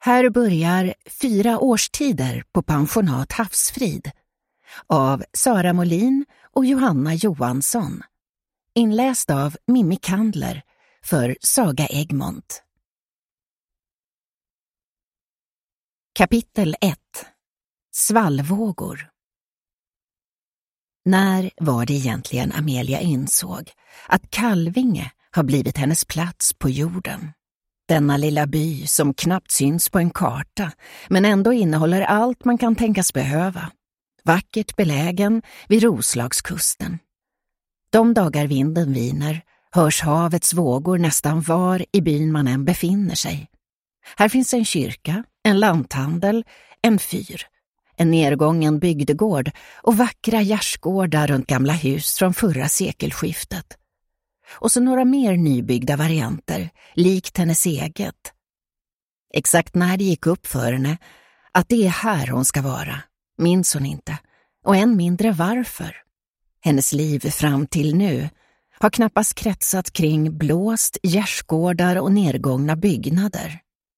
Här börjar 4 årstider på pensionat Havsfrid av Sara Molin och Johanna Johansson. Inläst av Mimmi Kandler för Saga Egmont. Kapitel 1. Svallvågor. När var det egentligen Amelia insåg att Kalvinge har blivit hennes plats på jorden? Denna lilla by som knappt syns på en karta men ändå innehåller allt man kan tänkas behöva. Vackert belägen vid Roslagskusten. De dagar vinden viner hörs havets vågor nästan var i byn man än befinner sig. Här finns en kyrka, en lanthandel, en fyr, en nedgången bygdegård och vackra gärdsgårdar runt gamla hus från förra sekelskiftet. Och så några mer nybyggda varianter, likt hennes eget. Exakt när det gick upp för henne att det är här hon ska vara, minns hon inte, och än mindre varför. Hennes liv fram till nu har knappast kretsat kring blåst, gärdsgårdar och nedgångna byggnader.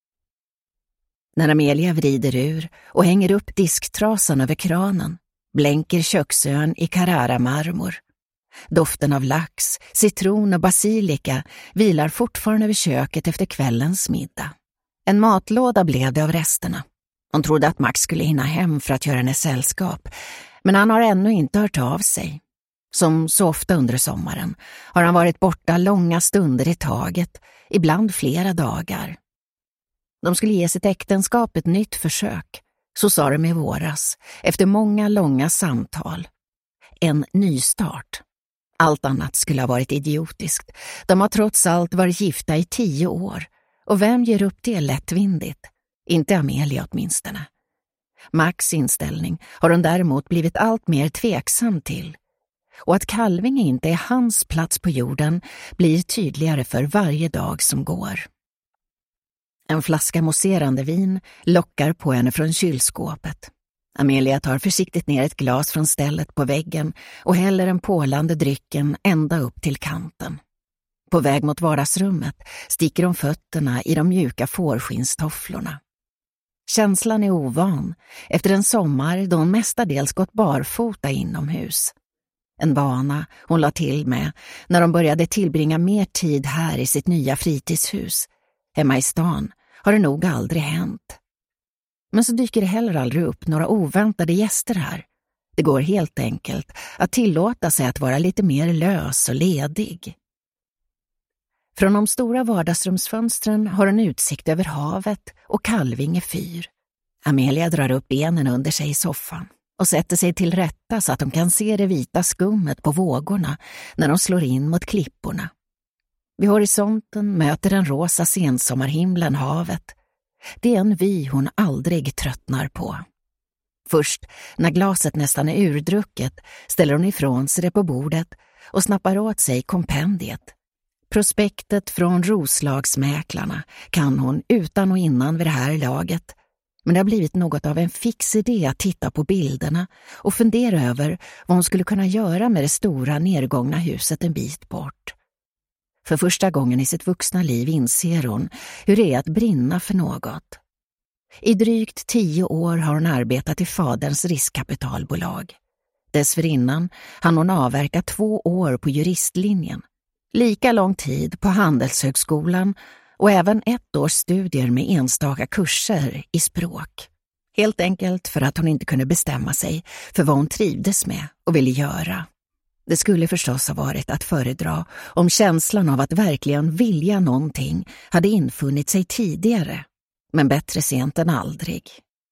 När Amelia vrider ur och hänger upp disktrasan över kranen blänker köksön i Carrara-marmor. Doften av lax, citron och basilika vilar fortfarande över köket efter kvällens middag. En matlåda blev det av resterna. Hon trodde att Max skulle hinna hem för att göra henne sällskap, men han har ännu inte hört av sig. Som så ofta under sommaren har han varit borta långa stunder i taget, ibland flera dagar. De skulle ge sitt äktenskap ett nytt försök, så sa de i våras, efter många långa samtal. En nystart. Allt annat skulle ha varit idiotiskt. De har trots allt varit gifta i 10 år. Och vem ger upp det lättvindigt? Inte Amelia åtminstone. Max inställning har hon däremot blivit allt mer tveksam till. Och att Kalvinge inte är hans plats på jorden blir tydligare för varje dag som går. En flaska mousserande vin lockar på henne från kylskåpet. Amelia tar försiktigt ner ett glas från stället på väggen och häller den pålande drycken ända upp till kanten. På väg mot vardagsrummet sticker hon fötterna i de mjuka fårskinstofflorna. Känslan är ovan efter en sommar då hon mestadels gått barfota inomhus. En vana hon la till med när de började tillbringa mer tid här i sitt nya fritidshus. Hemma i stan har det nog aldrig hänt. Men så dyker det heller aldrig upp några oväntade gäster här. Det går helt enkelt att tillåta sig att vara lite mer lös och ledig. Från de stora vardagsrumsfönstren har en utsikt över havet och Kalvinge fyr. Amelia drar upp benen under sig i soffan och sätter sig till rätta så att de kan se det vita skummet på vågorna när de slår in mot klipporna. Vid horisonten möter den rosa sensommarhimlen havet. Det är en vy hon aldrig tröttnar på. Först när glaset nästan är urdrucket ställer hon ifrån sig det på bordet och snappar åt sig kompendiet. Prospektet från Roslagsmäklarna kan hon utan och innan vid det här laget. Men det har blivit något av en fix idé att titta på bilderna och fundera över vad hon skulle kunna göra med det stora nedgångna huset en bit bort. För första gången i sitt vuxna liv inser hon hur det är att brinna för något. I drygt 10 år har hon arbetat i faderns riskkapitalbolag. Dessförinnan hann hon avverka 2 år på juristlinjen. Lika lång tid på Handelshögskolan och även 1 års studier med enstaka kurser i språk. Helt enkelt för att hon inte kunde bestämma sig för vad hon trivdes med och ville göra. Det skulle förstås ha varit att föredra om känslan av att verkligen vilja någonting hade infunnit sig tidigare. Men bättre sent än aldrig.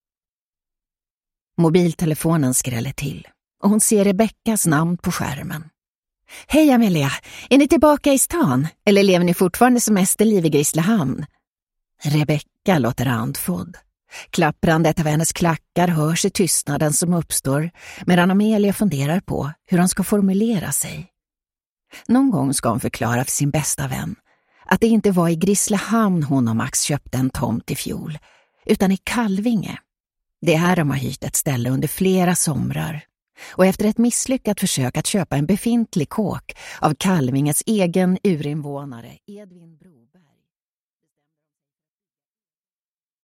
Mobiltelefonen skräller till och hon ser Rebeckas namn på skärmen. Hej Amelia, är ni tillbaka i stan eller lever ni fortfarande semesterliv i Grisslehamn? Rebecka låter andfådd. Klapprandet av hennes klackar hörs i tystnaden som uppstår medan Amelia funderar på hur hon ska formulera sig. Någon gång ska hon förklara för sin bästa vän att det inte var i Grisslehamn hon och Max köpte en tomt i fjol, utan i Kalvinge. Det är här de har hyrt ett ställe under flera somrar. Och efter ett misslyckat försök att köpa en befintlig kåk av Kalvinges egen urinvånare Edvin Broberg